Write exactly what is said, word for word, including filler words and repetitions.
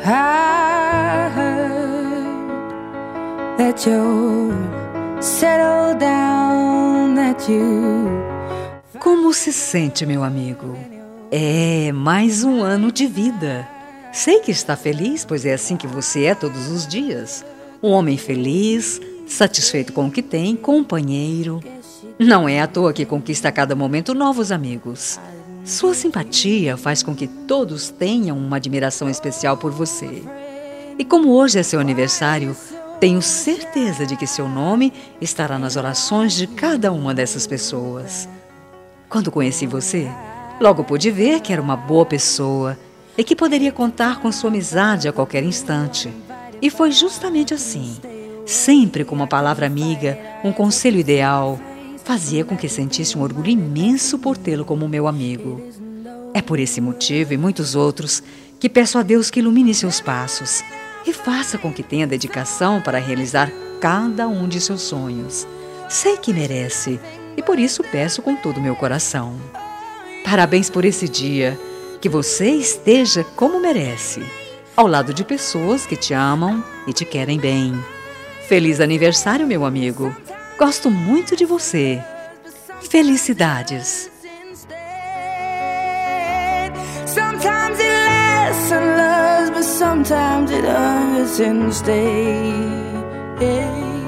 I heard that you're settled down, that you... Como se sente, meu amigo? É, mais um ano de vida. Sei que está feliz, pois é assim que você é todos os dias. Um homem feliz, satisfeito com o que tem, companheiro. Não é à toa que conquista a cada momento novos amigos. Sua simpatia faz com que todos tenham uma admiração especial por você. E como hoje é seu aniversário, tenho certeza de que seu nome estará nas orações de cada uma dessas pessoas. Quando conheci você, logo pude ver que era uma boa pessoa e que poderia contar com sua amizade a qualquer instante. E foi justamente assim, sempre com uma palavra amiga, um conselho ideal, fazia com que sentisse um orgulho imenso por tê-lo como meu amigo. É por esse motivo e muitos outros que peço a Deus que ilumine seus passos e faça com que tenha dedicação para realizar cada um de seus sonhos. Sei que merece e por isso peço com todo o meu coração. Parabéns por esse dia, que você esteja como merece, ao lado de pessoas que te amam e te querem bem. Feliz aniversário, meu amigo! Gosto muito de você. Felicidades! Sometimes it lasts and loves, but sometimes it hurts instead.